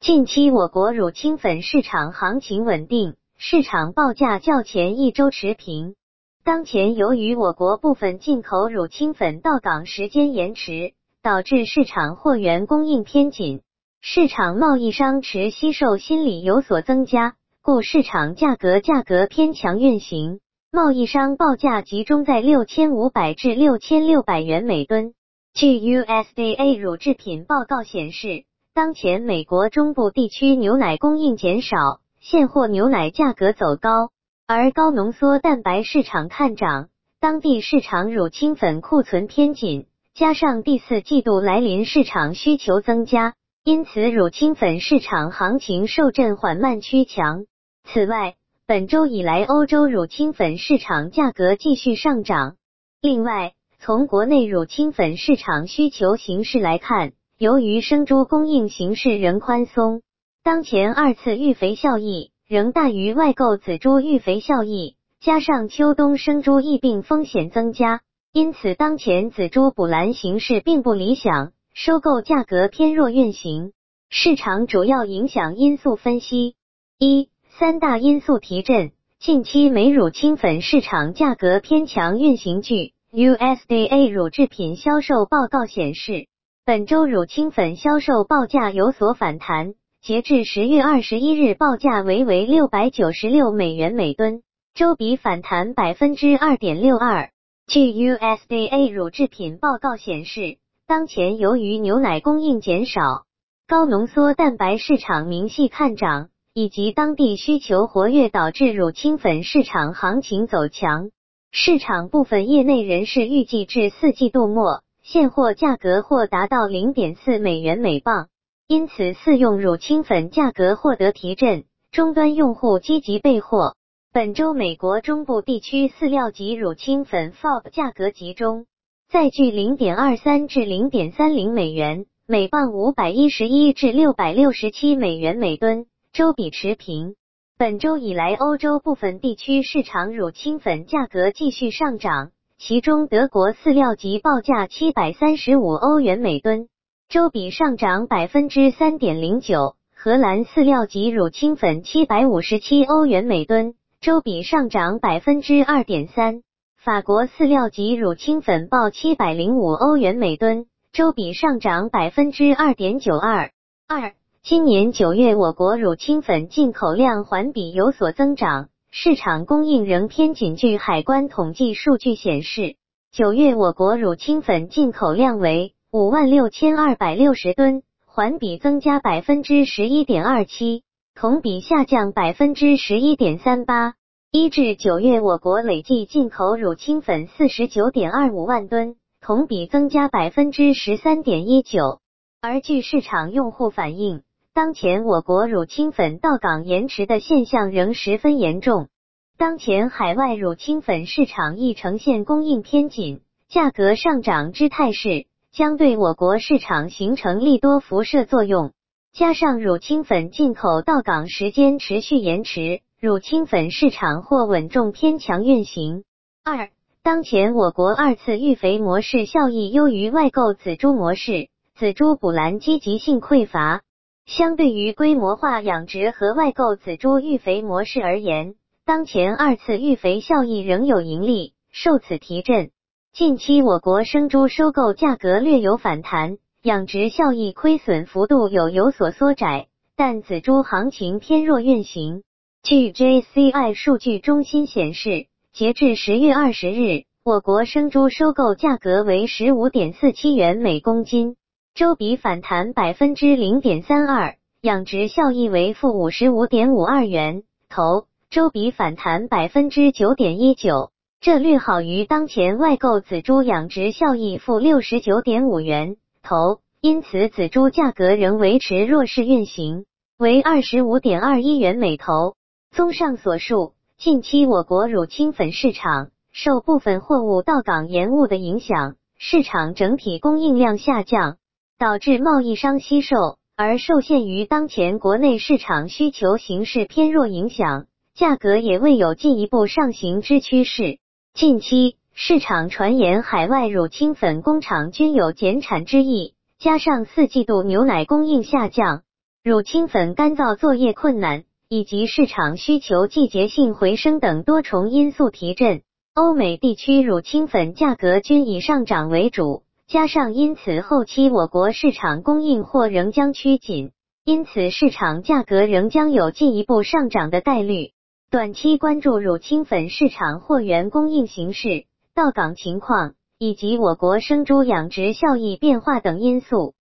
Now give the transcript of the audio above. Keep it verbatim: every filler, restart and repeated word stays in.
近期我国乳清粉市场行情稳定，市场报价较前一周持平。当前由于我国部分进口乳清粉到港时间延迟，导致市场货源供应偏紧，市场贸易商持惜售心理有所增加，故市场价格价格偏强运行，贸易商报价集中在六千五百至六千六百元每吨。据 U S D A 乳制品报告显示，当前美国中部地区牛奶供应减少，现货牛奶价格走高，而高浓缩蛋白市场看涨，当地市场乳清粉库存偏紧，加上第四季度来临市场需求增加，因此乳清粉市场行情受震缓慢趋强。此外，本周以来欧洲乳清粉市场价格继续上涨。另外，从国内乳清粉市场需求形势来看，由于生猪供应形势仍宽松，当前二次育肥效益仍大于外购仔猪育肥效益，加上秋冬生猪疫病风险增加，因此当前仔猪补栏形势并不理想，收购价格偏弱运行。市场主要影响因素分析：一、三大因素提振。近期美乳清粉市场价格偏强运行。据 U S D A 乳制品销售报告显示，本周乳清粉销售报价有所反弹，截至十月二十一日报价为为六百九十六美元每吨，周比反弹 百分之二点六二。 据 U S D A 乳制品报告显示，当前由于牛奶供应减少，高浓缩蛋白市场明细看涨，以及当地需求活跃导致乳清粉市场行情走强。市场部分业内人士预计至四季度末，现货价格或达到 零点四美元每磅，因此四用乳清粉价格获得提振，终端用户积极备货。本周美国中部地区饲料级乳清粉 F O B 价格集中，在距 零点二三至 零点三零美元，每磅五百一十一至六百六十七美元每吨，周比持平。本周以来欧洲部分地区市场乳清粉价格继续上涨，其中德国饲料级报价七百三十五欧元每吨，周比上涨 百分之三点零九， 荷兰饲料级乳清粉七百五十七欧元每吨，周比上涨 百分之二点三， 法国饲料级乳清粉报七百零五欧元每吨，周比上涨 百分之二点九二。 二、今年九月我国乳清粉进口量环比有所增长，市场供应仍偏紧。据海关统计数据显示，九月我国乳清粉进口量为 五万六千二百六十吨，环比增加 百分之十一点二七， 同比下降 百分之十一点三八。一至九月我国累计进口乳清粉 四十九点二五万吨，同比增加 百分之十三点一九。 而据市场用户反映，当前我国乳清粉到港延迟的现象仍十分严重。当前海外乳清粉市场亦呈现供应偏紧，价格上涨之态势，将对我国市场形成利多辐射作用。加上乳清粉进口到港时间持续延迟，乳清粉市场或稳重偏强运行。二、当前我国二次育肥模式效益优于外购仔猪模式，仔猪补栏积极性匮乏。相对于规模化养殖和外购仔猪育肥模式而言，当前二次育肥效益仍有盈利，受此提振。近期我国生猪收购价格略有反弹，养殖效益亏损幅度有有所缩窄，但仔猪行情偏弱运行。据 J C I 数据中心显示，截至十月二十日，我国生猪收购价格为 十五点四七元每公斤，周比反弹 百分之零点三二， 养殖效益为负 五十五点五二元头，周比反弹 百分之九点一九， 这略好于当前外购仔猪养殖效益负 六十九点五元头，因此仔猪价格仍维持弱势运行，为 二十五点二一元每头。综上所述，近期我国乳清粉市场受部分货物到港延误的影响，市场整体供应量下降，导致贸易商惜售，而受限于当前国内市场需求形势偏弱影响，价格也未有进一步上行之趋势。近期市场传言海外乳清粉工厂均有减产之意，加上四季度牛奶供应下降， 乳清粉干燥作业困难，以及市场需求季节性回升等多重因素提振，欧美地区乳清粉价格均以上涨为主，加上因此后期我国市场供应或仍将趋紧，因此市场价格仍将有进一步上涨的概率。短期关注乳清粉市场货源供应形势、到港情况以及我国生猪养殖效益变化等因素。